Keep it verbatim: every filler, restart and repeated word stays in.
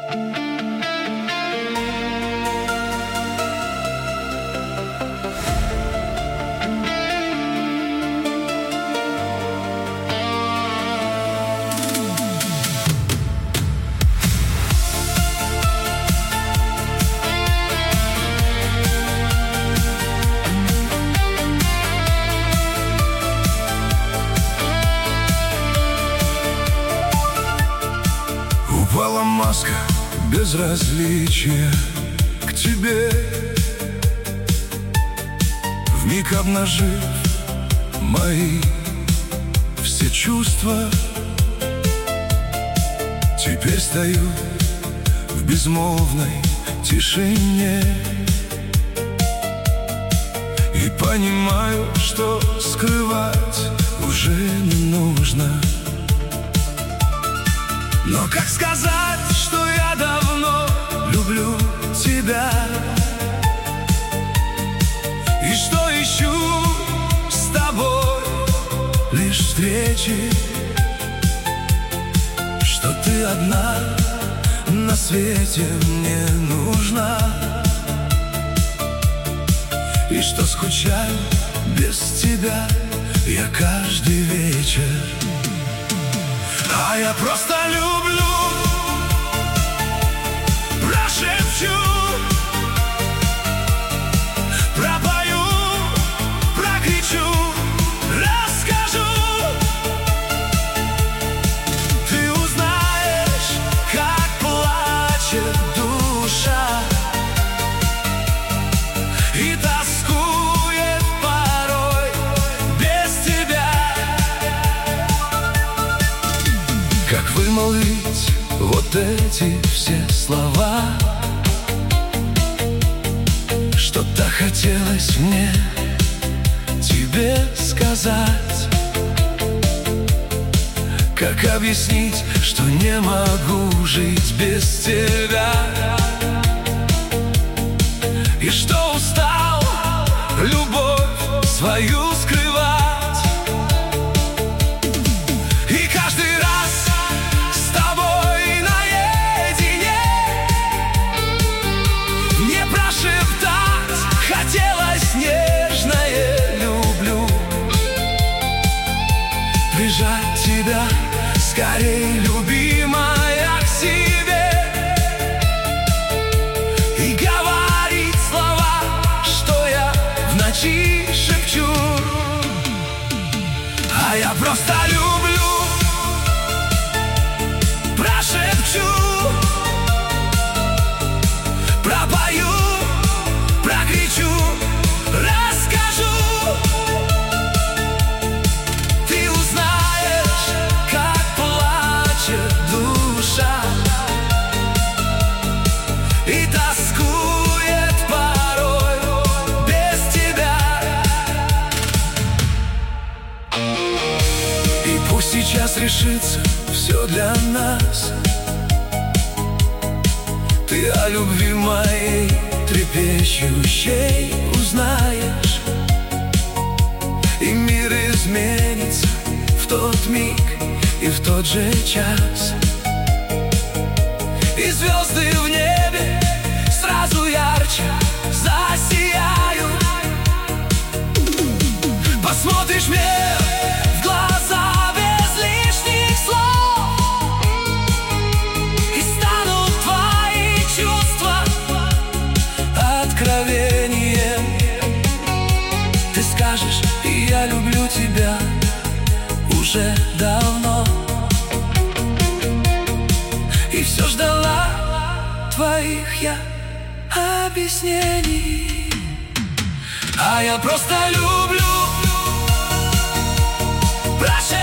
Упала маска безразличия к тебе, вмиг обнажив мои все чувства. Теперь стою в безмолвной тишине и понимаю, что скрывать уже не нужно. Но как сказать, что я давно люблю тебя, и что ищу с тобой лишь встречи, что ты одна на свете мне нужна, и что скучаю без тебя я каждый вечер. А я просто люблю, прошепчу, пропою, прокричу, расскажу. Ты узнаешь, как плачет душа и тоскует порой без тебя. Как вымолвить вот эти все слова, что так хотелось мне тебе сказать? Как объяснить, что не могу жить без тебя, и что устал любовь свою скрывать? И каждый раз с тобой наедине мне прошептать хотелось нежное «люблю», прижать тебя скорей, любимая, к себе и говорить слова, что я в ночи шепчу. А я просто люблю, прошепчу, пропою, прокричу, расскажу. Ты узнаешь, как плачет душа и тоскует порой без тебя. И пусть сейчас решится все для нас, ты о любви моей трепещущей узнаешь, и мир изменится в тот миг и в тот же час, и звезды в небе сразу ярче засияют. Посмотришь мне в глаза без лишних слов, и станут твои чувства откровением. Ты скажешь: я люблю тебя уже давно, и все ждала твоих я объяснений. А я просто люблю, прощай.